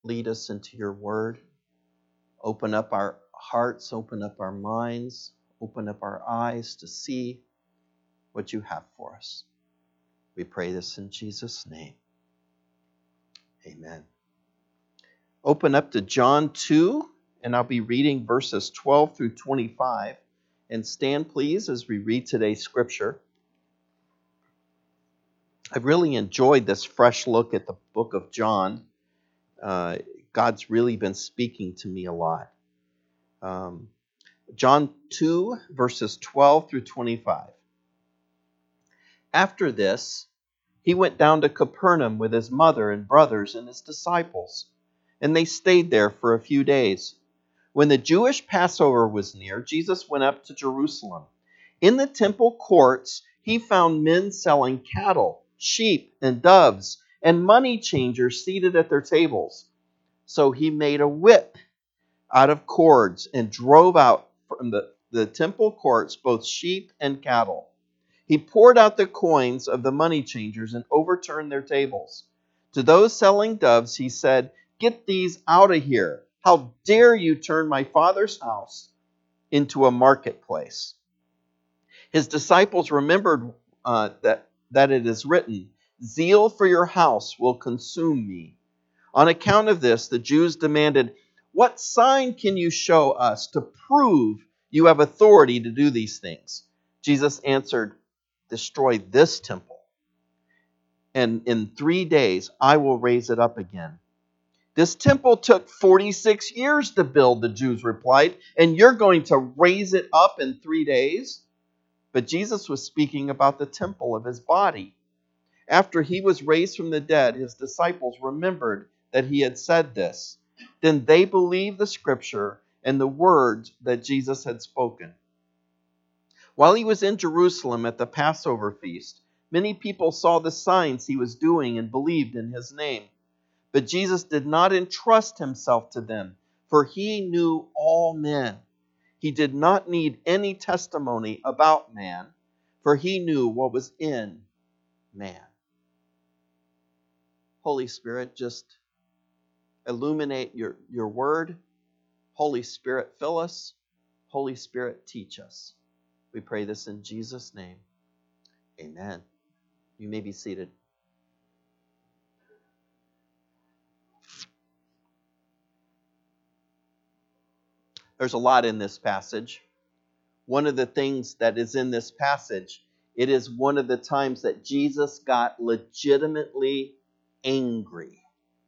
lead us into your word. Open up our hearts, open up our minds, open up our eyes to see what you have for us. We pray this in Jesus' name. Amen. Open up to John 2, and I'll be reading verses 12 through 25. And stand, please, as we read today's scripture. I've really enjoyed this fresh look at the book of John. God's really been speaking to me a lot. John 2, verses 12 through 25. After this, he went down to Capernaum with his mother and brothers and his disciples, and they stayed there for a few days. When the Jewish Passover was near, Jesus went up to Jerusalem. In the temple courts, he found men selling cattle, sheep, and doves, and money changers seated at their tables. So he made a whip out of cords and drove out from the temple courts both sheep and cattle. He poured out the coins of the money changers and overturned their tables. To those selling doves, he said, "Get these out of here. How dare you turn my Father's house into a marketplace?" His disciples remembered that it is written, "Zeal for your house will consume me." On account of this, the Jews demanded, "What sign can you show us to prove you have authority to do these things?" Jesus answered, "Destroy this temple, and in 3 days I will raise it up again." "This temple took 46 years to build," the Jews replied, "and you're going to raise it up in 3 days?" But Jesus was speaking about the temple of his body. After he was raised from the dead, his disciples remembered that he had said this. Then they believed the scripture and the words that Jesus had spoken. While he was in Jerusalem at the Passover feast, many people saw the signs he was doing and believed in his name. But Jesus did not entrust himself to them, for he knew all men. He did not need any testimony about man, for he knew what was in man. Holy Spirit, just illuminate your word. Holy Spirit, fill us. Holy Spirit, teach us. We pray this in Jesus' name. Amen. You may be seated. There's a lot in this passage. One of the things that is in this passage, it is one of the times that Jesus got legitimately angry.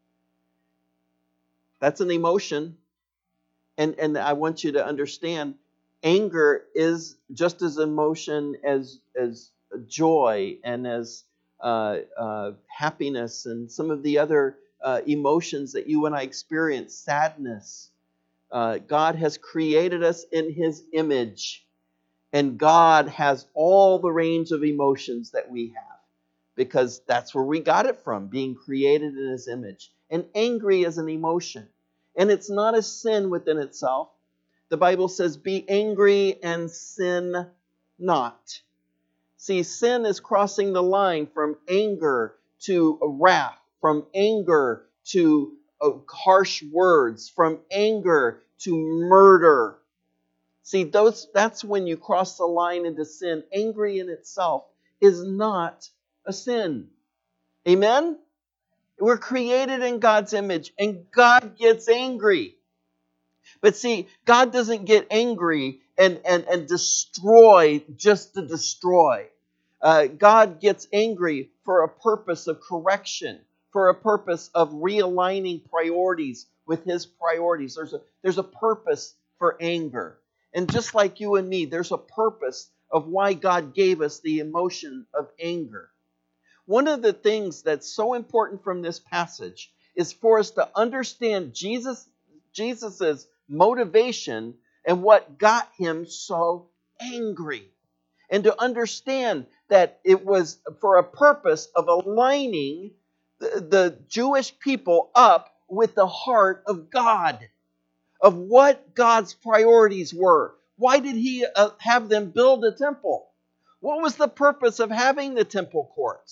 That's an emotion. And I want you to understand, anger is just as emotion as joy and as happiness and some of the other emotions that you and I experience, sadness. God has created us in his image, and God has all the range of emotions that we have, because that's where we got it from, being created in his image. And angry is an emotion, and it's not a sin within itself. The Bible says, "Be angry and sin not." See, sin is crossing the line from anger to wrath, from anger to harsh words, from anger to murder. See, that's when you cross the line into sin. Angry in itself is not a sin. Amen? We're created in God's image, and God gets angry. But see, God doesn't get angry and destroy just to destroy. God gets angry for a purpose of correction, for a purpose of realigning priorities with his priorities. There's a purpose for anger. And just like you and me, there's a purpose of why God gave us the emotion of anger. One of the things that's so important from this passage is for us to understand Jesus's motivation and what got him so angry. And to understand that it was for a purpose of aligning the Jewish people up with the heart of God, of what God's priorities were. Why did he have them build a temple? What was the purpose of having the temple courts?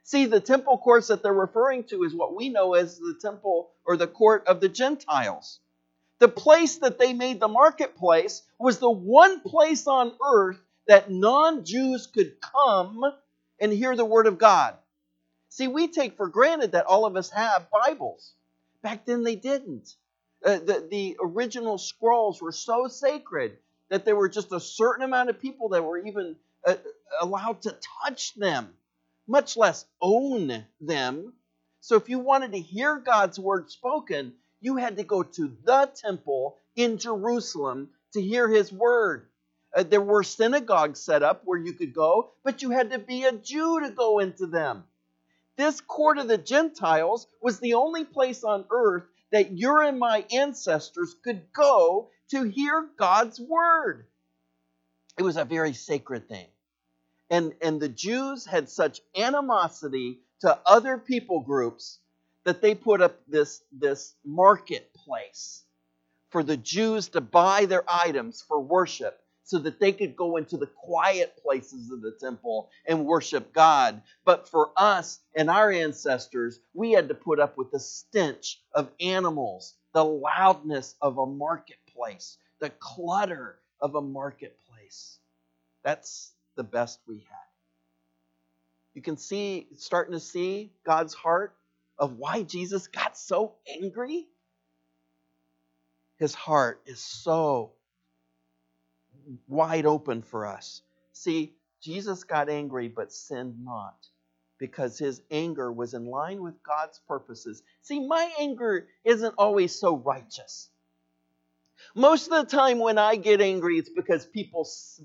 See, the temple courts that they're referring to is what we know as the temple or the court of the Gentiles. The place that they made the marketplace was the one place on earth that non-Jews could come and hear the word of God. See, we take for granted that all of us have Bibles. Back then they didn't. The original scrolls were so sacred that there were just a certain amount of people that were even allowed to touch them, much less own them. So if you wanted to hear God's word spoken, you had to go to the temple in Jerusalem to hear his word. There were synagogues set up where you could go, but you had to be a Jew to go into them. This court of the Gentiles was the only place on earth that your and my ancestors could go to hear God's word. It was a very sacred thing. And the Jews had such animosity to other people groups that they put up this marketplace for the Jews to buy their items for worship so that they could go into the quiet places of the temple and worship God. But for us and our ancestors, we had to put up with the stench of animals, the loudness of a marketplace, the clutter of a marketplace. That's the best we had. You can starting to see God's heart of why Jesus got so angry. His heart is so wide open for us. See, Jesus got angry but sinned not, because his anger was in line with God's purposes. See, my anger isn't always so righteous. Most of the time when I get angry, it's because people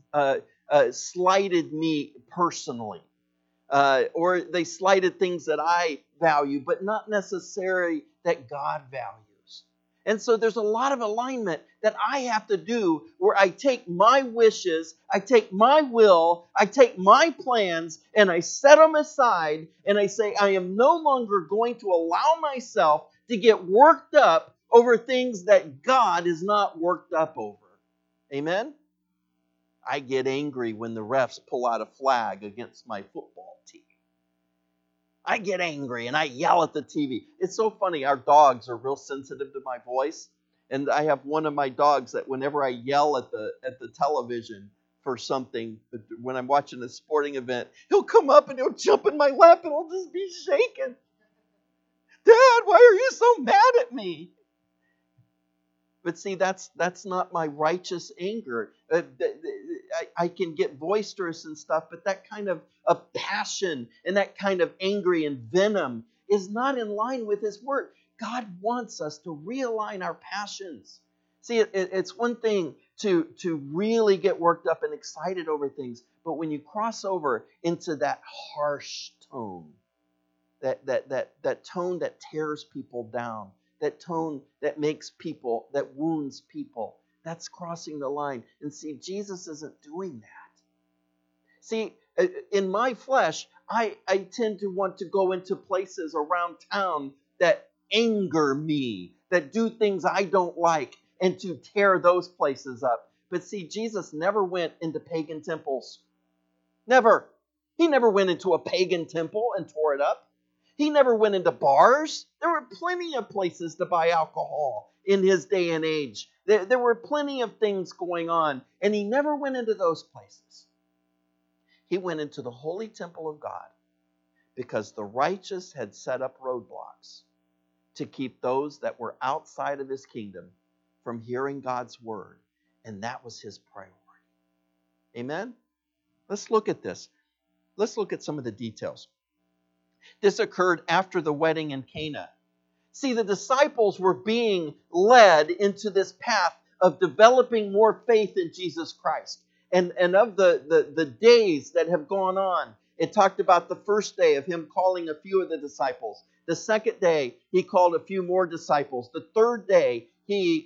slighted me personally. Or they slighted things that I value, but not necessarily that God values. And so there's a lot of alignment that I have to do where I take my wishes, I take my will, I take my plans, and I set them aside, and I say, I am no longer going to allow myself to get worked up over things that God is not worked up over. Amen? I get angry when the refs pull out a flag against my football team. I get angry and I yell at the TV. It's so funny. Our dogs are real sensitive to my voice. And I have one of my dogs that whenever I yell at the television for something, when I'm watching a sporting event, he'll come up and he'll jump in my lap and I'll just be shaking. Dad, why are you so mad at me? But see, that's not my righteous anger. I can get boisterous and stuff, but that kind of a passion and that kind of angry and venom is not in line with his word. God wants us to realign our passions. See, it's one thing to really get worked up and excited over things, but when you cross over into that harsh tone, that tone that tears people down, that tone that makes people, that wounds people, that's crossing the line. And see, Jesus isn't doing that. See, in my flesh, I tend to want to go into places around town that anger me, that do things I don't like, and to tear those places up. But see, Jesus never went into pagan temples. Never. He never went into a pagan temple and tore it up. He never went into bars. There were plenty of places to buy alcohol in his day and age. There were plenty of things going on, and he never went into those places. He went into the holy temple of God because the righteous had set up roadblocks to keep those that were outside of his kingdom from hearing God's word, and that was his priority. Amen? Let's look at this. Let's look at some of the details. This occurred after the wedding in Cana. See, the disciples were being led into this path of developing more faith in Jesus Christ. And of the days that have gone on, it talked about the first day of him calling a few of the disciples. The second day, he called a few more disciples. The third day, he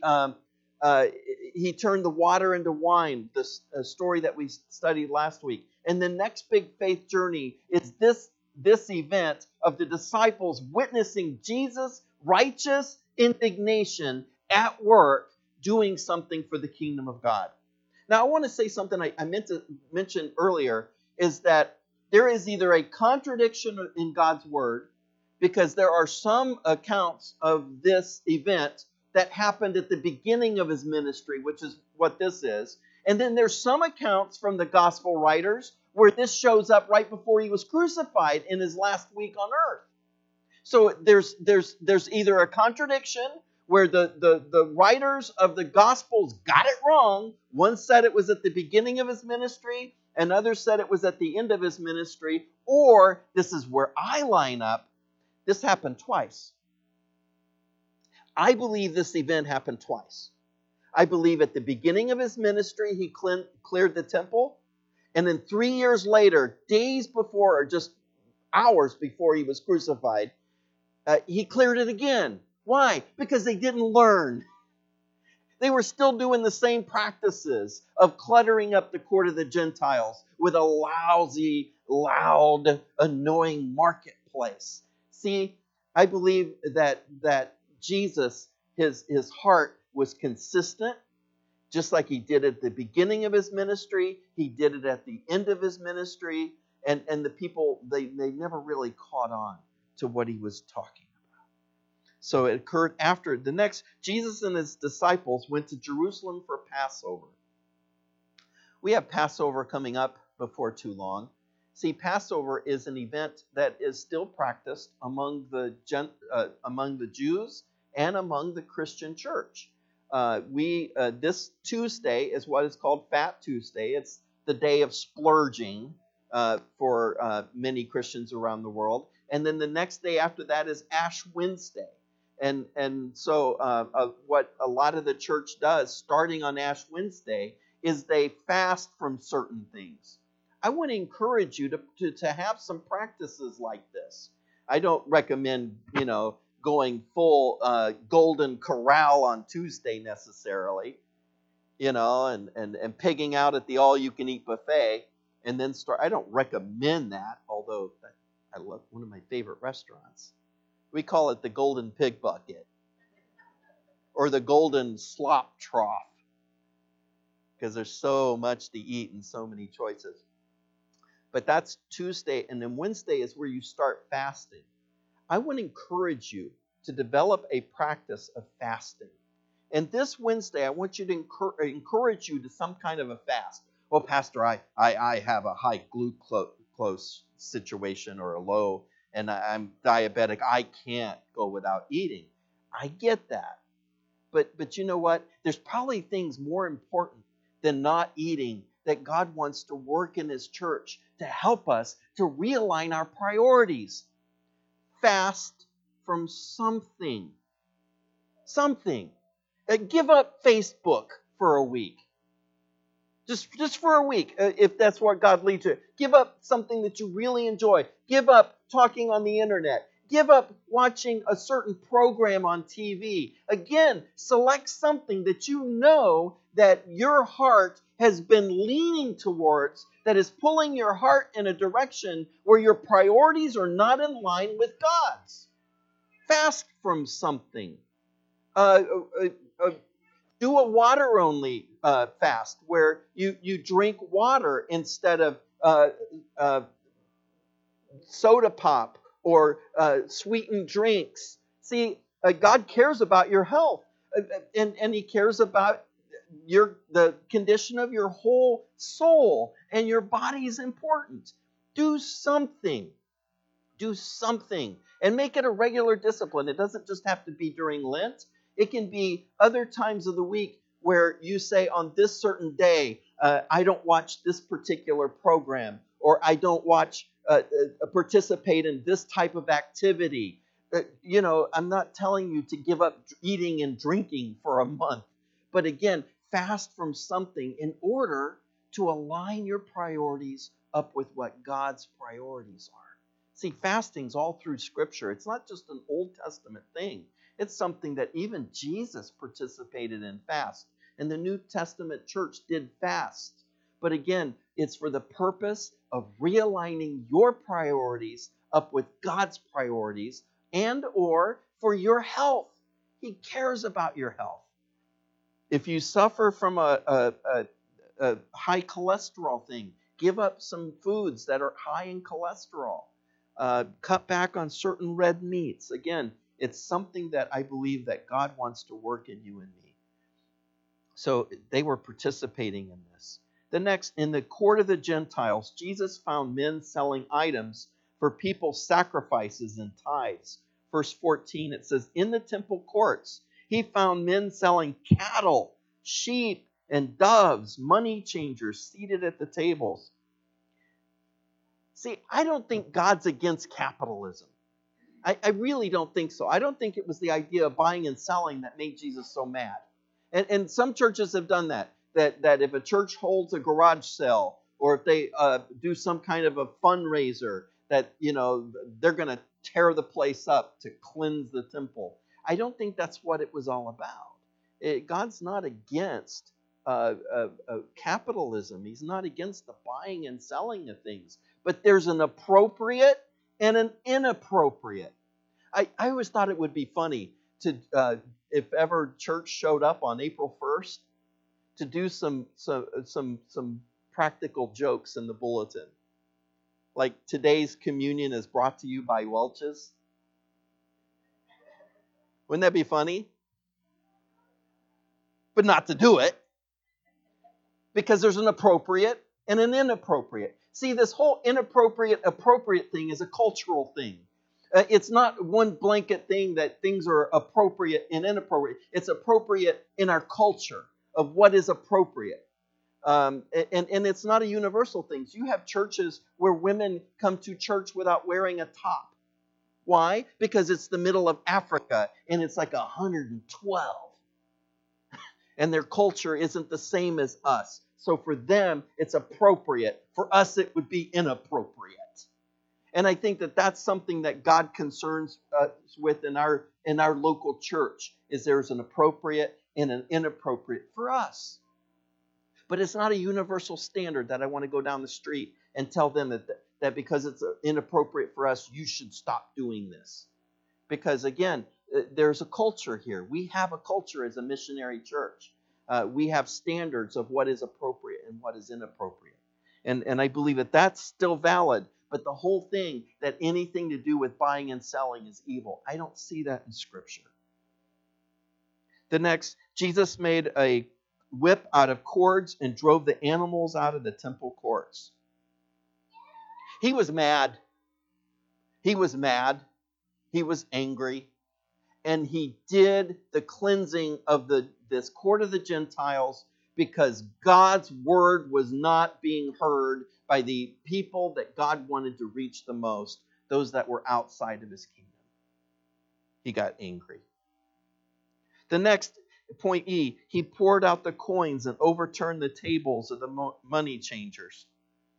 turned the water into wine, the story that we studied last week. And the next big faith journey is this event of the disciples witnessing Jesus' righteous indignation at work doing something for the kingdom of God. Now, I want to say something I meant to mention earlier, is that there is either a contradiction in God's word, because there are some accounts of this event that happened at the beginning of his ministry, which is what this is. And then there's some accounts from the gospel writers where this shows up right before he was crucified in his last week on earth. So there's either a contradiction where the writers of the Gospels got it wrong. One said it was at the beginning of his ministry, and others said it was at the end of his ministry, or this is where I line up. This happened twice. I believe this event happened twice. I believe at the beginning of his ministry, he cleared the temple, and then 3 years later, days before, or just hours before he was crucified, he cleared it again. Why? Because they didn't learn. They were still doing the same practices of cluttering up the court of the Gentiles with a lousy, loud, annoying marketplace. See, I believe that Jesus, his heart was consistent, just like he did at the beginning of his ministry. He did it at the end of his ministry. And the people, they never really caught on to what he was talking about. So it occurred after the next. Jesus and his disciples went to Jerusalem for Passover. We have Passover coming up before too long. See, Passover is an event that is still practiced among the Jews and among the Christian church. This Tuesday is what is called Fat Tuesday. It's the day of splurging for many Christians around the world. And then the next day after that is Ash Wednesday. And so what a lot of the church does, starting on Ash Wednesday, is they fast from certain things. I want to encourage you to have some practices like this. I don't recommend, going full Golden Corral on Tuesday necessarily, and pigging out at the all-you-can-eat buffet, and then start. I don't recommend that, although I love one of my favorite restaurants. We call it the Golden Pig Bucket or the Golden Slop Trough because there's so much to eat and so many choices. But that's Tuesday, and then Wednesday is where you start fasting. I want to encourage you to develop a practice of fasting. And this Wednesday, I want you to encourage you to some kind of a fast. Well, Pastor, I have a high glucose situation or a low, and I'm diabetic. I can't go without eating. I get that. But you know what? There's probably things more important than not eating that God wants to work in his church to help us to realign our priorities. Fast from something. Something. Give up Facebook for a week. Just for a week, if that's what God leads you. Give up something that you really enjoy. Give up talking on the internet. Give up watching a certain program on TV. Again, select something that you know that your heart has been leaning towards, that is pulling your heart in a direction where your priorities are not in line with God's. Fast from something. Do a water-only fast where you drink water instead of soda pop or sweetened drinks. See, God cares about your health, and he cares about the condition of your whole soul, and your body is important. Do something. Do something. And make it a regular discipline. It doesn't just have to be during Lent. It can be other times of the week where you say, on this certain day, I don't watch this particular program, or I don't participate in this type of activity. I'm not telling you to give up eating and drinking for a month. But again, fast from something in order to align your priorities up with what God's priorities are. See, fasting's all through Scripture. It's not just an Old Testament thing. It's something that even Jesus participated in fast. And the New Testament church did fast. But again, it's for the purpose of realigning your priorities up with God's priorities and or for your health. He cares about your health. If you suffer from a high cholesterol thing, give up some foods that are high in cholesterol. Cut back on certain red meats. Again, it's something that I believe that God wants to work in you and me. So they were participating in this. The next, in the court of the Gentiles, Jesus found men selling items for people's sacrifices and tithes. Verse 14, it says, in the temple courts, he found men selling cattle, sheep, and doves, money changers seated at the tables. See, I don't think God's against capitalism. I really don't think so. I don't think it was the idea of buying and selling that made Jesus so mad. And some churches have done that if a church holds a garage sale, or if they do some kind of a fundraiser, that, they're going to tear the place up to cleanse the temple. I don't think that's what it was all about. God's not against capitalism. He's not against the buying and selling of things. But there's an appropriate and an inappropriate. I always thought it would be funny to, if ever church showed up on April 1st, to do some practical jokes in the bulletin. Like, today's communion is brought to you by Welch's. Wouldn't that be funny? But not to do it, because there's an appropriate and an inappropriate. See, this whole inappropriate, appropriate thing is a cultural thing. It's not one blanket thing that things are appropriate and inappropriate. It's appropriate in our culture of what is appropriate. And it's not a universal thing. You have churches where women come to church without wearing a top. Why? Because it's the middle of Africa and it's like 112. And their culture isn't the same as us. So for them, it's appropriate. For us, it would be inappropriate. And I think that that's something that God concerns us with in our local church, is there's an appropriate and an inappropriate for us. But it's not a universal standard that I want to go down the street and tell them that because it's inappropriate for us, you should stop doing this. Because again, there's a culture here. We have a culture as a missionary church. We have standards of what is appropriate and what is inappropriate. And I believe that that's still valid. But the whole thing, that anything to do with buying and selling is evil, I don't see that in Scripture. The next, Jesus made a whip out of cords and drove the animals out of the temple courts. He was mad. He was mad. He was angry. And he did the cleansing of this court of the Gentiles because God's word was not being heard by the people that God wanted to reach the most, those that were outside of his kingdom. He got angry. The next, point E, he poured out the coins and overturned the tables of the money changers.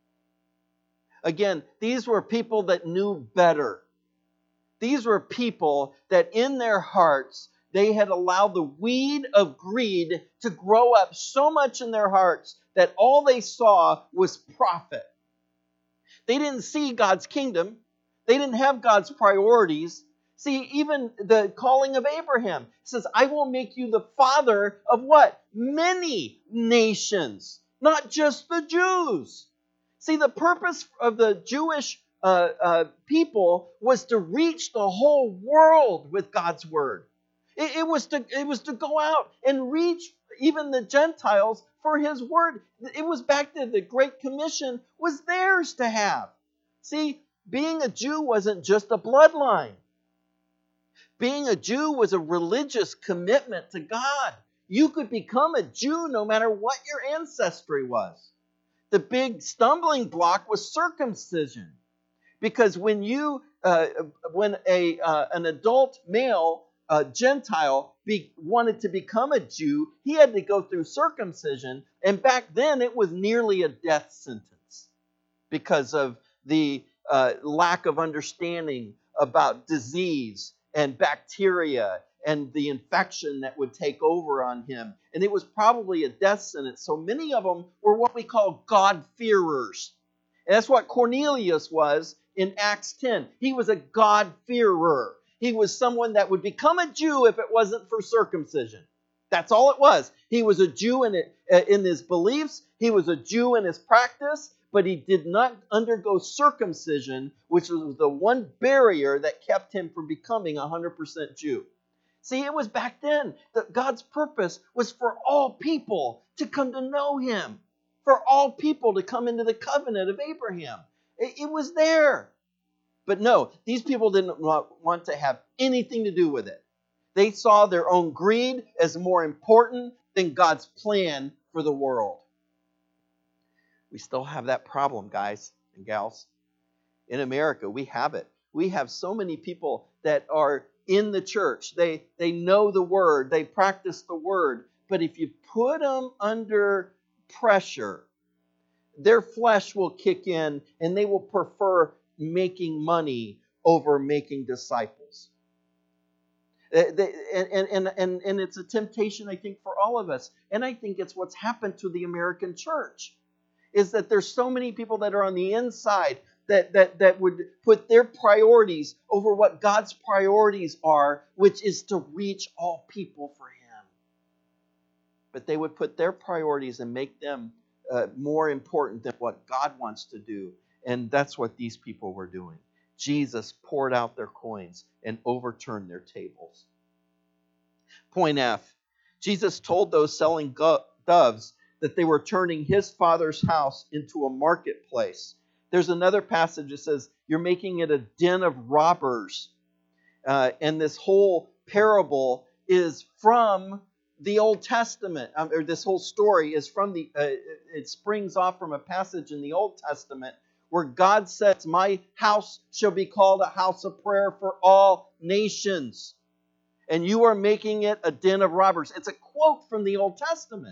Again, these were people that knew better. These were people that in their hearts, they had allowed the weed of greed to grow up so much in their hearts that all they saw was profit. They didn't see God's kingdom. They didn't have God's priorities. See, even the calling of Abraham says, I will make you the father of what? Many nations, not just the Jews. See, the purpose of the Jewish people was to reach the whole world with God's word. It was to go out and reach even the Gentiles for his word. It was back to the Great Commission was theirs to have. See, being a Jew wasn't just a bloodline. Being a Jew was a religious commitment to God. You could become a Jew no matter what your ancestry was. The big stumbling block was circumcision. Because when an adult male Gentile wanted to become a Jew, he had to go through circumcision. And back then, it was nearly a death sentence because of the lack of understanding about disease and bacteria and the infection that would take over on him. And it was probably a death sentence. So many of them were what we call God-fearers. And that's what Cornelius was in Acts 10. He was a God-fearer. He was someone that would become a Jew if it wasn't for circumcision. That's all it was. He was a Jew in his beliefs. He was a Jew in his practice. but he did not undergo circumcision, which was the one barrier that kept him from becoming 100% Jew. See, it was back then that God's purpose was for all people to come to know him, for all people to come into the covenant of Abraham. It was there. But no, these people didn't want to have anything to do with it. They saw their own greed as more important than God's plan for the world. We still have that problem, guys and gals. In America, we have it. We have so many people that are in the church. They know the word. They practice the word. But if you put them under pressure, their flesh will kick in and they will prefer making money over making disciples. And it's a temptation, I think, for all of us. And I think it's what's happened to the American church, is that there's so many people that are on the inside that would put their priorities over what God's priorities are, which is to reach all people for him. But they would put their priorities and make them more important than what God wants to do. And that's what these people were doing. Jesus poured out their coins and overturned their tables. Point F. Jesus told those selling doves that they were turning his Father's house into a marketplace. There's another passage that says, you're making it a den of robbers. And this whole parable is from the Old Testament. Or this whole story is from it springs off from a passage in the Old Testament where God says, my house shall be called a house of prayer for all nations. And you are making it a den of robbers. It's a quote from the Old Testament.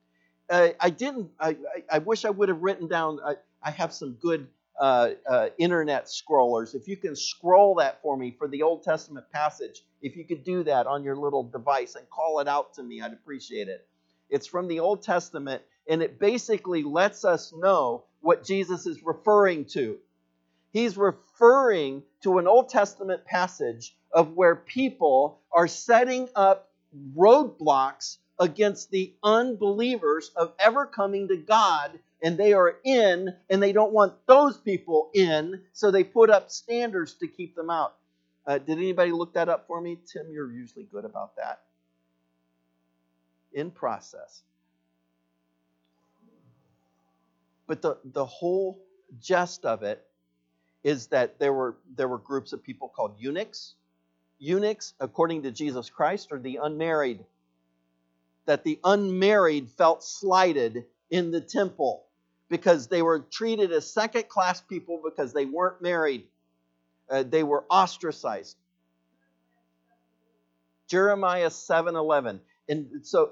I wish I would have written down, I have some good internet scrollers. If you can scroll that for me for the Old Testament passage, if you could do that on your little device and call it out to me, I'd appreciate it. It's from the Old Testament, and it basically lets us know what Jesus is referring to. He's referring to an Old Testament passage of where people are setting up roadblocks against the unbelievers of ever coming to God, and they are in, and they don't want those people in, so they put up standards to keep them out. Did anybody look that up for me? Tim, you're usually good about that. In process. But the whole gist of it is that there were groups of people called eunuchs. Eunuchs, according to Jesus Christ, are the unmarried. That the unmarried felt slighted in the temple because they were treated as second-class people because they weren't married. They were ostracized. Jeremiah 7:11. And so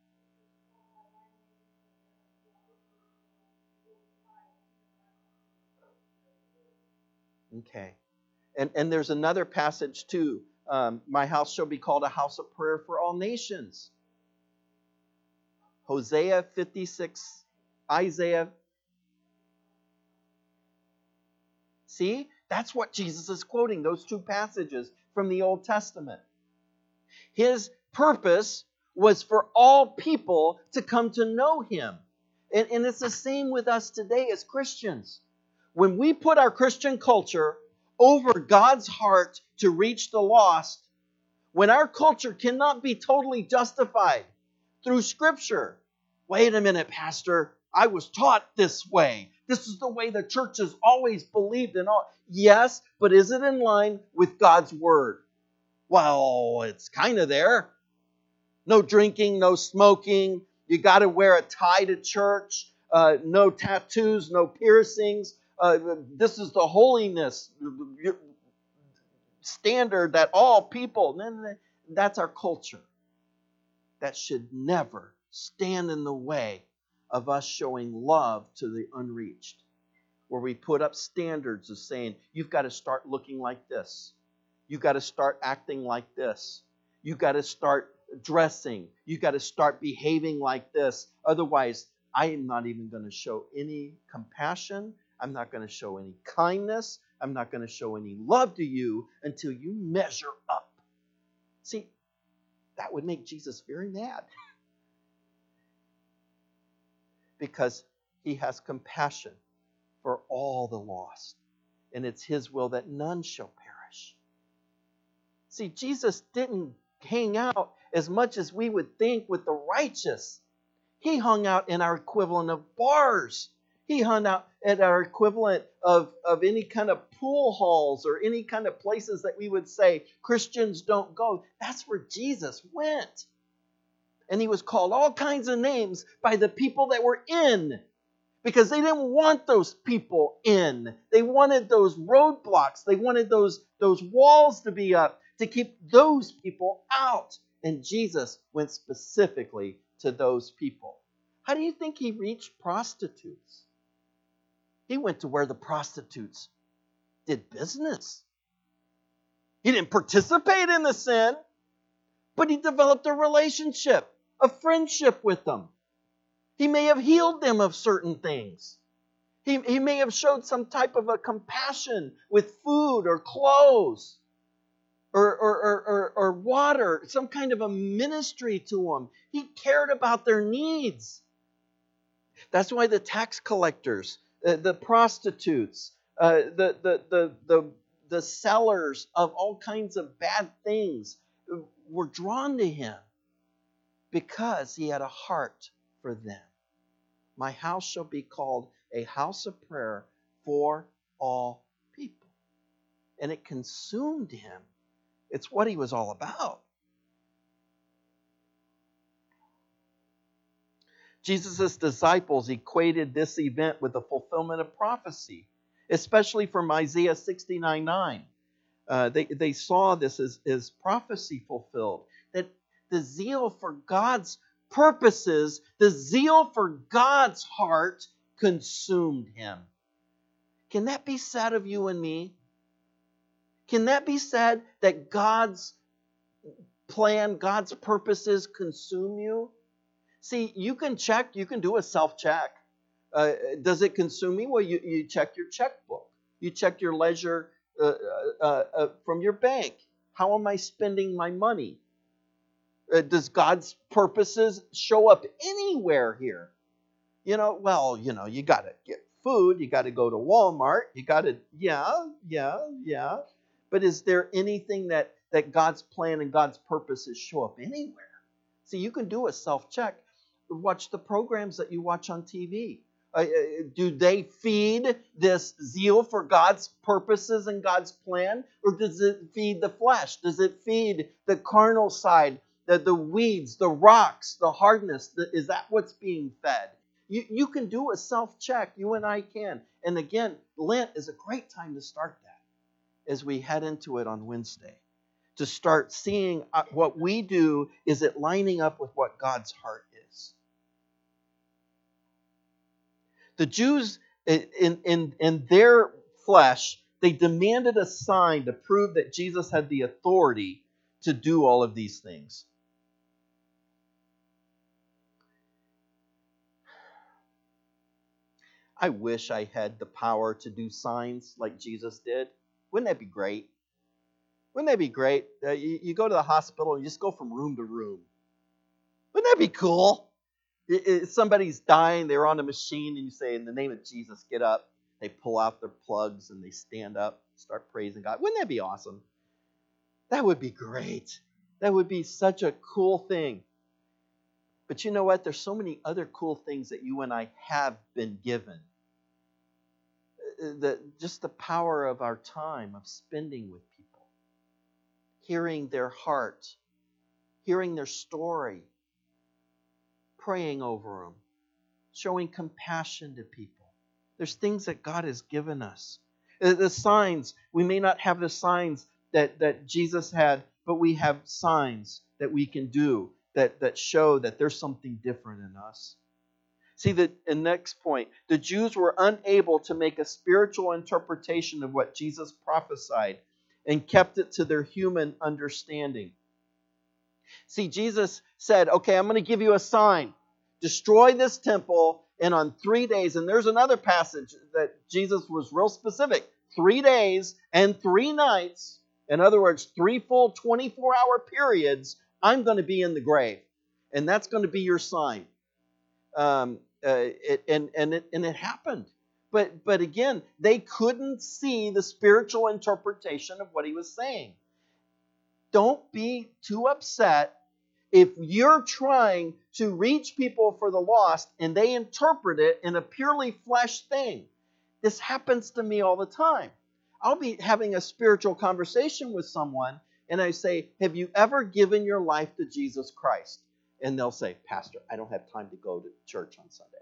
okay. And there's another passage too. My house shall be called a house of prayer for all nations. Hosea 56, Isaiah. See, that's what Jesus is quoting, those two passages from the Old Testament. His purpose was for all people to come to know him. And it's the same with us today as Christians. When we put our Christian culture over God's heart to reach the lost, when our culture cannot be totally justified through Scripture. Wait a minute, Pastor. I was taught this way. This is the way the church has always believed in all. Yes, but is it in line with God's Word? Well, it's kind of there. No drinking, no smoking. You got to wear a tie to church. No tattoos, no piercings. This is the holiness standard that all people. That's our culture. That should never stand in the way of us showing love to the unreached. Where we put up standards of saying, you've got to start looking like this. You've got to start acting like this. You've got to start dressing. You've got to start behaving like this. Otherwise, I am not even going to show any compassion. I'm not going to show any kindness. I'm not going to show any love to you until you measure up. See, that would make Jesus very mad. Because he has compassion for all the lost. And it's his will that none shall perish. See, Jesus didn't hang out as much as we would think with the righteous. He hung out in our equivalent of bars. He hung out at our equivalent of any kind of pool halls or any kind of places that we would say Christians don't go. That's where Jesus went. And he was called all kinds of names by the people that were in, because they didn't want those people in. They wanted those roadblocks. They wanted those walls to be up to keep those people out. And Jesus went specifically to those people. How do you think he reached prostitutes? He went to where the prostitutes did business. He didn't participate in the sin, but he developed a relationship, a friendship with them. He may have healed them of certain things. He may have showed some type of a compassion with food or clothes or water, some kind of a ministry to them. He cared about their needs. That's why the tax collectors, the prostitutes, the sellers of all kinds of bad things were drawn to him, because he had a heart for them. My house shall be called a house of prayer for all people. And it consumed him. It's what he was all about. Jesus' disciples equated this event with the fulfillment of prophecy, especially from Isaiah 69:9. They saw this as prophecy fulfilled, that the zeal for God's purposes, the zeal for God's heart consumed him. Can that be said of you and me? Can that be said that God's plan, God's purposes consume you? See, you can do a self-check. Does it consume me? Well, you check your checkbook. You check your ledger from your bank. How am I spending my money? Does God's purposes show up anywhere here? You got to get food. You got to go to Walmart. You got to, yeah. But is there anything that God's plan and God's purposes show up anywhere? See, you can do a self-check. Watch the programs that you watch on TV. Do they feed this zeal for God's purposes and God's plan? Or does it feed the flesh? Does it feed the carnal side, the weeds, the rocks, the hardness? Is that what's being fed? You can do a self-check. You and I can. And again, Lent is a great time to start that as we head into it on Wednesday. To start seeing what we do, is it lining up with what God's heart is? The Jews, in their flesh, they demanded a sign to prove that Jesus had the authority to do all of these things. I wish I had the power to do signs like Jesus did. Wouldn't that be great? Wouldn't that be great? You go to the hospital and you just go from room to room. Wouldn't that be cool? Somebody's dying, they're on a machine, and you say, in the name of Jesus, get up. They pull out their plugs and they stand up, start praising God. Wouldn't that be awesome? That would be great. That would be such a cool thing. But you know what? There's so many other cool things that you and I have been given. Just the power of our time, of spending with people. Hearing their heart. Hearing their story. Praying over them. Showing compassion to people. There's things that God has given us. The signs, we may not have the signs that Jesus had, but we have signs that we can do that show that there's something different in us. See, the next point, the Jews were unable to make a spiritual interpretation of what Jesus prophesied and kept it to their human understanding. See, Jesus said, okay, I'm going to give you a sign. Destroy this temple, and on 3 days, and there's another passage that Jesus was real specific, 3 days and 3 nights, in other words, 3 full 24-hour periods, I'm going to be in the grave. And that's going to be your sign. And it happened. But again, they couldn't see the spiritual interpretation of what he was saying. Don't be too upset if you're trying to reach people for the lost and they interpret it in a purely flesh thing. This happens to me all the time. I'll be having a spiritual conversation with someone and I say, have you ever given your life to Jesus Christ? And they'll say, Pastor, I don't have time to go to church on Sunday.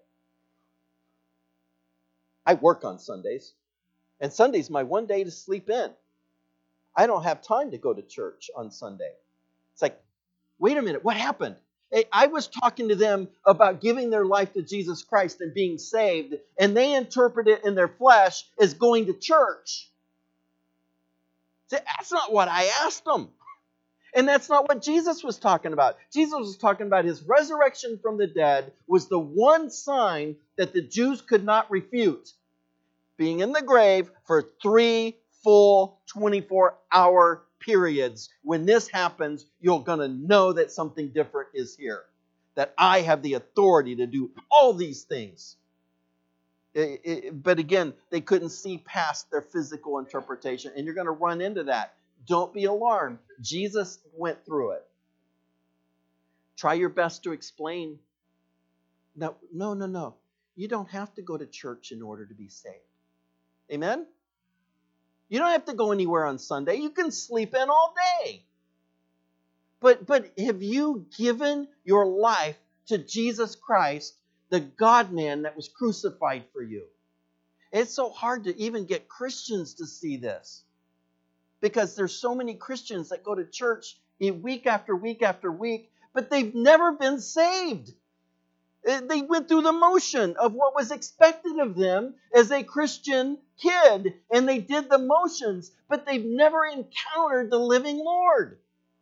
I work on Sundays, and Sunday's my one day to sleep in. I don't have time to go to church on Sunday. It's like, wait a minute, what happened? Hey, I was talking to them about giving their life to Jesus Christ and being saved, and they interpret it in their flesh as going to church. See, that's not what I asked them. And that's not what Jesus was talking about. Jesus was talking about his resurrection from the dead was the one sign that the Jews could not refute. Being in the grave for 3 full 24-hour periods. When this happens, you're going to know that something different is here. That I have the authority to do all these things. But again, they couldn't see past their physical interpretation. And you're going to run into that. Don't be alarmed. Jesus went through it. Try your best to explain. No. You don't have to go to church in order to be saved. Amen? You don't have to go anywhere on Sunday. You can sleep in all day. But have you given your life to Jesus Christ, the God-man that was crucified for you? It's so hard to even get Christians to see this. Because there's so many Christians that go to church week after week after week, but they've never been saved. They went through the motion of what was expected of them as a Christian kid, and they did the motions, but they've never encountered the living Lord.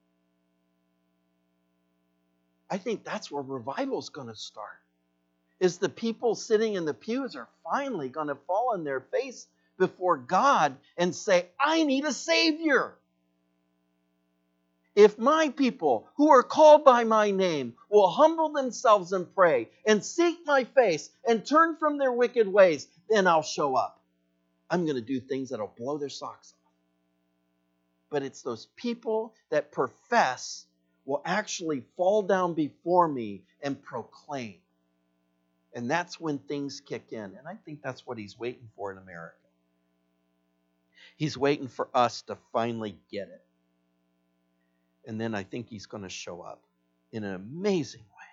I think that's where revival's going to start. Is the people sitting in the pews are finally going to fall on their face before God and say, I need a Savior. If my people who are called by my name will humble themselves and pray and seek my face and turn from their wicked ways, then I'll show up. I'm going to do things that'll blow their socks off. But it's those people that profess will actually fall down before me and proclaim. And that's when things kick in. And I think that's what he's waiting for in America. He's waiting for us to finally get it. And then I think he's going to show up in an amazing way.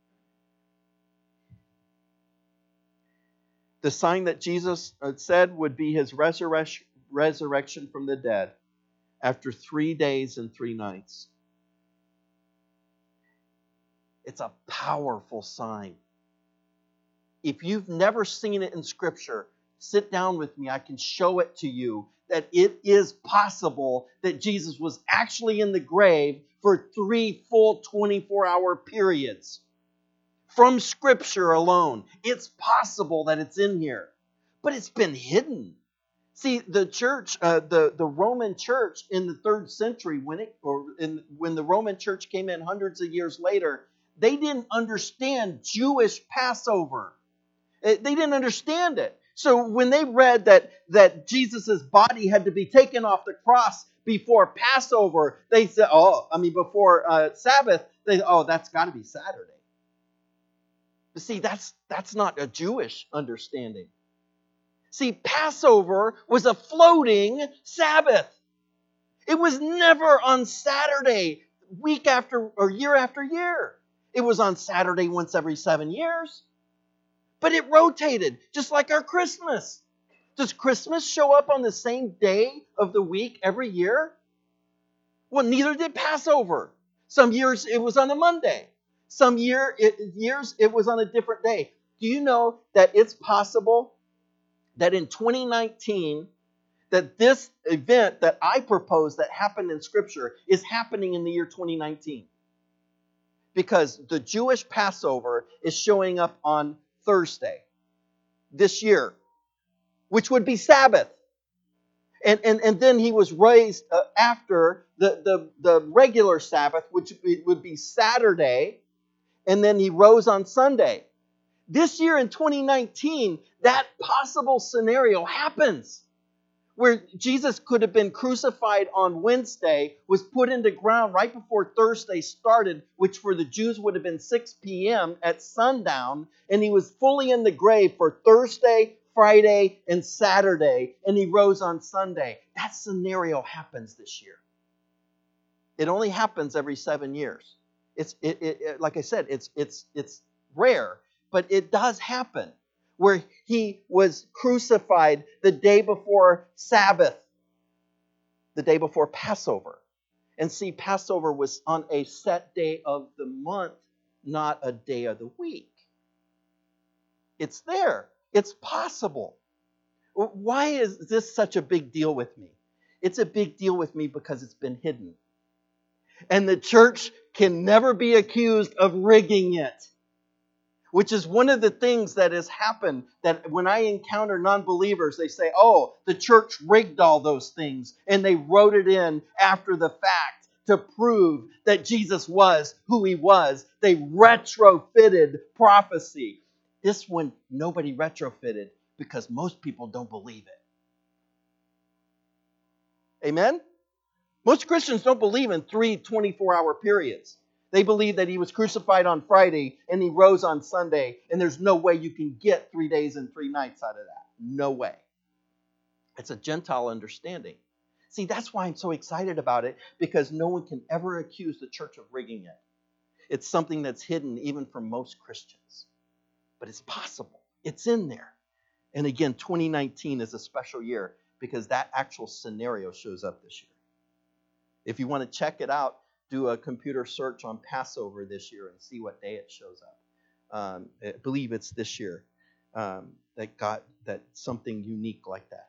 The sign that Jesus said would be his resurrection from the dead after 3 days and 3 nights. It's a powerful sign. If you've never seen it in Scripture, sit down with me. I can show it to you that it is possible that Jesus was actually in the grave for 3 full 24-hour periods. From Scripture alone, it's possible that it's in here. But it's been hidden. See, the church, the Roman church in the 3rd century, when the Roman church came in hundreds of years later, they didn't understand Jewish Passover. They didn't understand it. So when they read that Jesus' body had to be taken off the cross before Passover, they said, before Sabbath, that's got to be Saturday. But see, that's not a Jewish understanding. See, Passover was a floating Sabbath. It was never on Saturday, week after or year after year. It was on Saturday once every 7 years. But it rotated, just like our Christmas. Does Christmas show up on the same day of the week every year? Well, neither did Passover. Some years it was on a Monday. Some years it was on a different day. Do you know that it's possible that in 2019, that this event that I proposed that happened in Scripture is happening in the year 2019? Because the Jewish Passover is showing up on Thursday this year, which would be Sabbath. And then he was raised after the regular Sabbath, which would be Saturday, and then he rose on Sunday. This year in 2019, that possible scenario happens where Jesus could have been crucified on Wednesday, was put into ground right before Thursday started, which for the Jews would have been 6 p.m. at sundown, and he was fully in the grave for Thursday, Friday, and Saturday, and he rose on Sunday. That scenario happens this year. It only happens every 7 years. Like I said, it's rare, but it does happen, where he was crucified the day before Sabbath, the day before Passover. And see, Passover was on a set day of the month, not a day of the week. It's there. It's possible. Why is this such a big deal with me? It's a big deal with me because it's been hidden. And the church can never be accused of rigging it. Which is one of the things that has happened, that when I encounter non-believers, they say, oh, the church rigged all those things, and they wrote it in after the fact to prove that Jesus was who he was. They retrofitted prophecy. This one, nobody retrofitted because most people don't believe it. Amen? Most Christians don't believe in 3 24-hour periods. They believe that he was crucified on Friday and he rose on Sunday, and there's no way you can get 3 days and 3 nights out of that. No way. It's a Gentile understanding. See, that's why I'm so excited about it, because no one can ever accuse the church of rigging it. It's something that's hidden even from most Christians. But it's possible. It's in there. And again, 2019 is a special year because that actual scenario shows up this year. If you want to check it out, do a computer search on Passover this year and see what day it shows up. I believe it's this year that something unique like that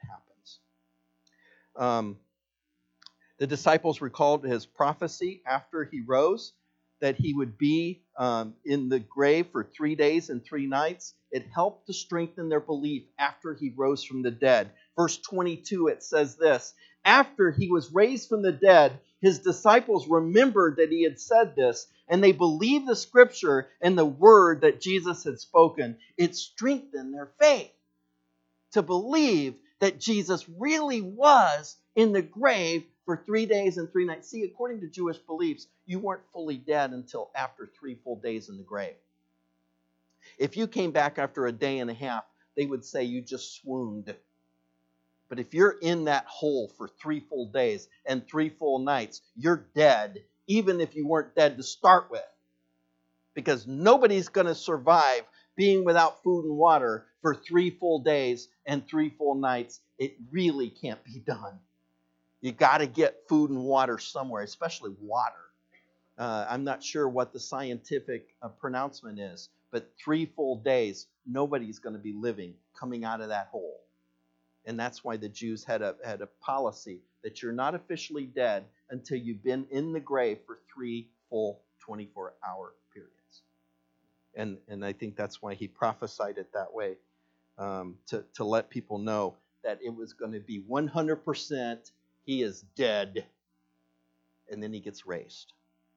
happens. The disciples recalled his prophecy after he rose, that he would be in the grave for 3 days and 3 nights. It helped to strengthen their belief after he rose from the dead. Verse 22, it says this: after he was raised from the dead, his disciples remembered that he had said this, and they believed the scripture and the word that Jesus had spoken. It strengthened their faith to believe that Jesus really was in the grave for 3 days and 3 nights. See, according to Jewish beliefs, you weren't fully dead until after 3 full days in the grave. If you came back after a day and a half, they would say you just swooned. But if you're in that hole for 3 full days and 3 full nights, you're dead, even if you weren't dead to start with. Because nobody's going to survive being without food and water for 3 full days and 3 full nights. It really can't be done. You got to get food and water somewhere, especially water. I'm not sure what the scientific pronouncement is, but 3 full days, nobody's going to be living coming out of that hole. And that's why the Jews had a policy that you're not officially dead until you've been in the grave for 3 full 24-hour periods. And I think that's why he prophesied it that way, to let people know that it was going to be 100%, he is dead, and then he gets raised.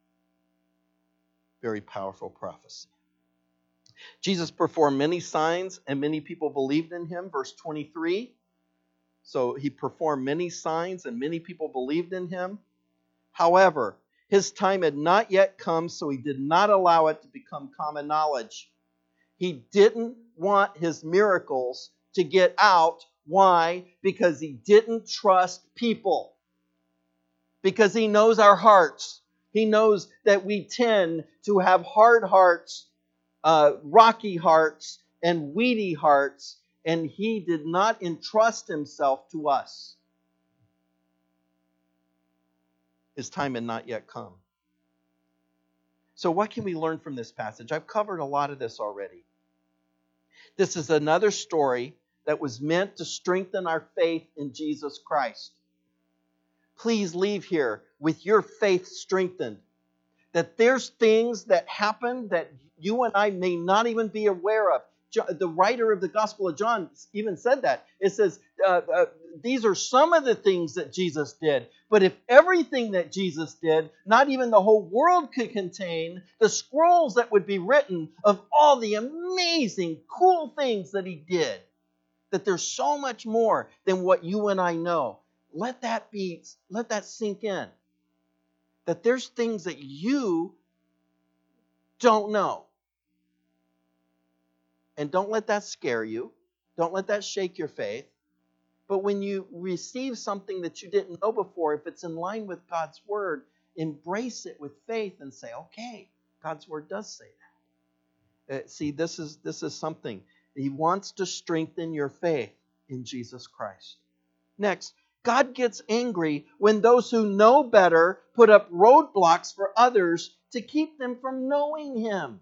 Very powerful prophecy. Jesus performed many signs, and many people believed in him. Verse 23. So he performed many signs, and many people believed in him. However, his time had not yet come, so he did not allow it to become common knowledge. He didn't want his miracles to get out. Why? Because he didn't trust people. Because he knows our hearts. He knows that we tend to have hard hearts, rocky hearts, and weedy hearts, and he did not entrust himself to us. His time had not yet come. So what can we learn from this passage? I've covered a lot of this already. This is another story that was meant to strengthen our faith in Jesus Christ. Please leave here with your faith strengthened. That there's things that happen that you and I may not even be aware of. The writer of the Gospel of John even said that. It says, these are some of the things that Jesus did. But if everything that Jesus did, not even the whole world could contain, the scrolls that would be written of all the amazing, cool things that he did, that there's so much more than what you and I know. Let that sink in. That there's things that you don't know. And don't let that scare you. Don't let that shake your faith. But when you receive something that you didn't know before, if it's in line with God's word, embrace it with faith and say, okay, God's word does say that. See, this is something. He wants to strengthen your faith in Jesus Christ. Next, God gets angry when those who know better put up roadblocks for others to keep them from knowing Him.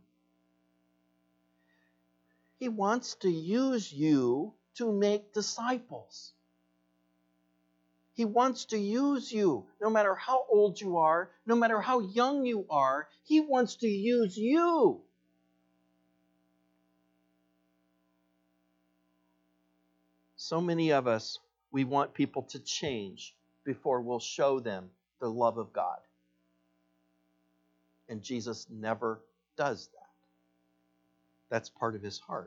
He wants to use you to make disciples. He wants to use you, no matter how old you are, no matter how young you are. He wants to use you. So many of us, we want people to change before we'll show them the love of God. And Jesus never does that. That's part of His heart.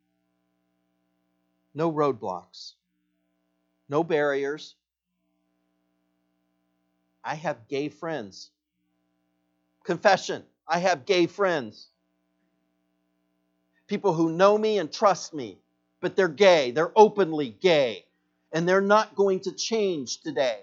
No roadblocks. No barriers. I have gay friends. Confession, I have gay friends. People who know me and trust me, but they're gay. They're openly gay. And they're not going to change today.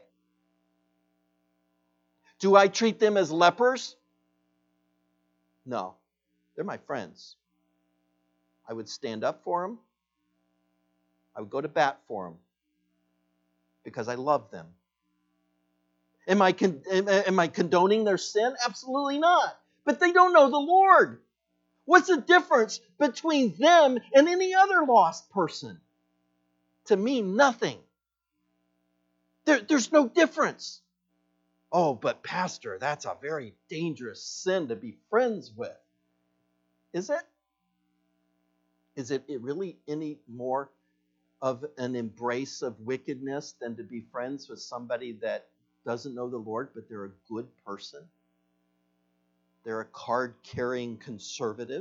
Do I treat them as lepers? No. They're my friends. I would stand up for them. I would go to bat for them. Because I love them. Am I condoning their sin? Absolutely not. But they don't know the Lord. What's the difference between them and any other lost person? To me, nothing. There's no difference. Oh, but Pastor, that's a very dangerous sin to be friends with. Is it? Is it really any more of an embrace of wickedness than to be friends with somebody that doesn't know the Lord, but they're a good person? They're a card-carrying conservative,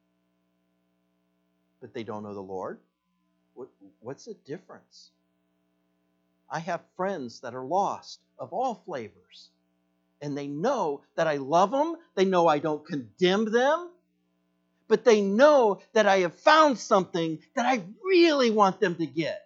but they don't know the Lord? What's the difference? I have friends that are lost of all flavors, and they know that I love them. They know I don't condemn them, but they know that I have found something that I really want them to get.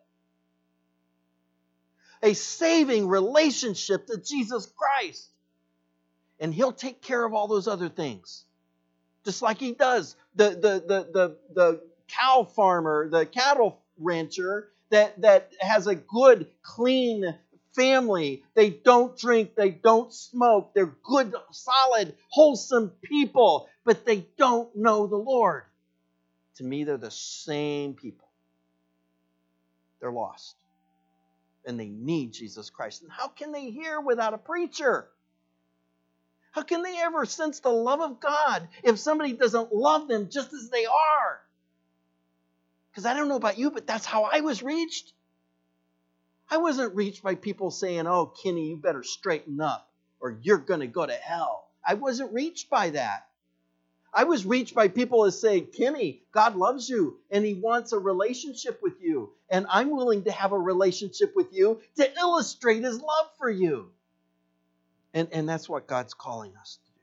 A saving relationship to Jesus Christ. And He'll take care of all those other things. Just like He does. The cow farmer, the cattle rancher that has a good, clean family. They don't drink, they don't smoke. They're good, solid, wholesome people. But they don't know the Lord. To me, they're the same people. They're lost. And they need Jesus Christ. And how can they hear without a preacher? How can they ever sense the love of God if somebody doesn't love them just as they are? Because I don't know about you, but that's how I was reached. I wasn't reached by people saying, oh, Kenny, you better straighten up or you're going to go to hell. I wasn't reached by that. I was reached by people that say, Kenny, God loves you and He wants a relationship with you. And I'm willing to have a relationship with you to illustrate His love for you. And that's what God's calling us to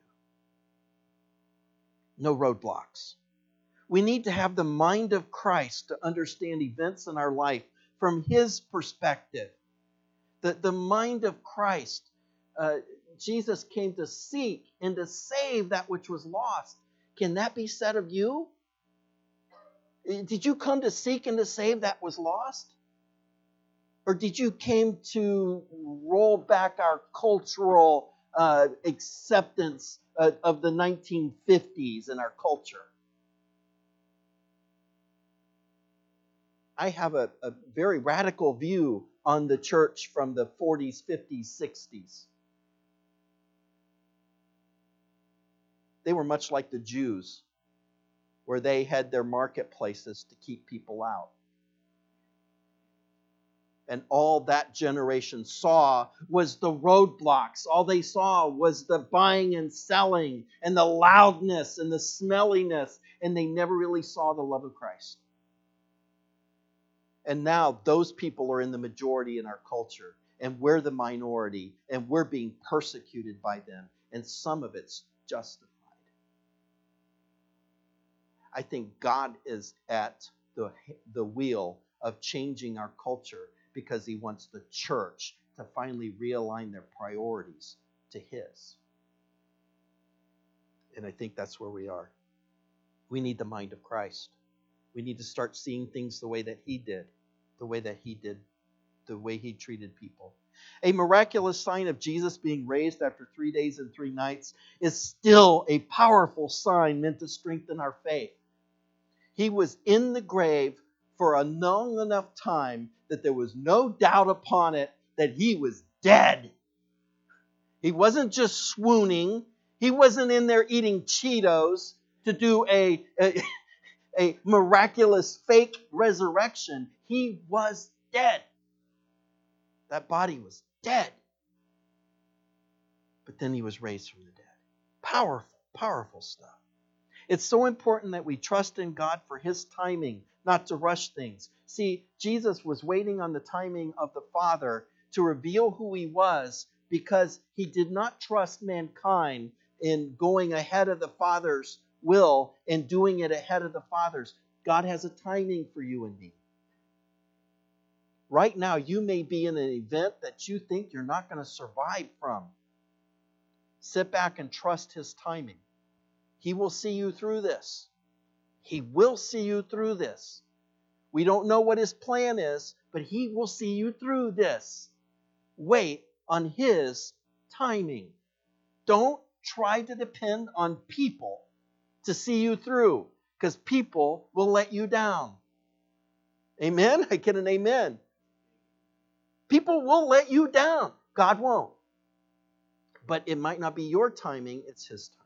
do. No roadblocks. We need to have the mind of Christ to understand events in our life from His perspective. The mind of Christ. Jesus came to seek and to save that which was lost. Can that be said of you? Did you come to seek and to save that was lost? Or did you came to roll back our cultural acceptance of the 1950s in our culture? I have a very radical view on the church from the 40s, 50s, 60s. They were much like the Jews, where they had their marketplaces to keep people out. And all that generation saw was the roadblocks. All they saw was the buying and selling and the loudness and the smelliness. And they never really saw the love of Christ. And now those people are in the majority in our culture. And we're the minority. And we're being persecuted by them. And some of it's justified. I think God is at the wheel of changing our culture because he wants the church to finally realign their priorities to his. And I think that's where we are. We need the mind of Christ. We need to start seeing things the way that he did, the way he treated people. A miraculous sign of Jesus being raised after 3 days and 3 nights is still a powerful sign meant to strengthen our faith. He was in the grave for a long enough time that there was no doubt upon it that he was dead. He wasn't just swooning. He wasn't in there eating Cheetos to do a miraculous fake resurrection. He was dead. That body was dead. But then he was raised from the dead. Powerful, powerful stuff. It's so important that we trust in God for his timing, not to rush things. See, Jesus was waiting on the timing of the Father to reveal who he was because he did not trust mankind in going ahead of the Father's will and doing it ahead of the Father's. God has a timing for you and me. Right now, you may be in an event that you think you're not going to survive from. Sit back and trust his timing. He will see you through this. He will see you through this. We don't know what his plan is, but he will see you through this. Wait on his timing. Don't try to depend on people to see you through, because people will let you down. Amen? I get an amen. People will let you down. God won't. But it might not be your timing, it's his timing.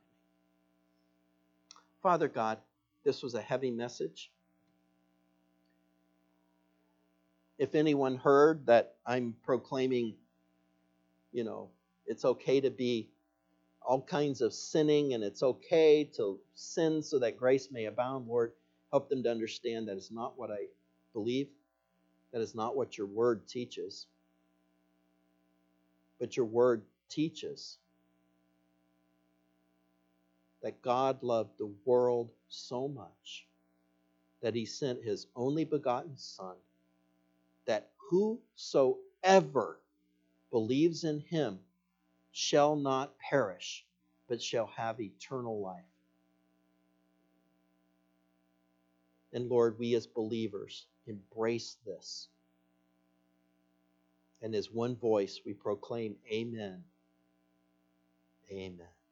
Father God, this was a heavy message. If anyone heard that I'm proclaiming, it's okay to be all kinds of sinning and it's okay to sin so that grace may abound, Lord, help them to understand that is not what I believe. That is not what your word teaches. But your word teaches that God loved the world so much that he sent his only begotten Son, that whosoever believes in him shall not perish, but shall have eternal life. And Lord, we as believers embrace this. And as one voice we proclaim, Amen. Amen.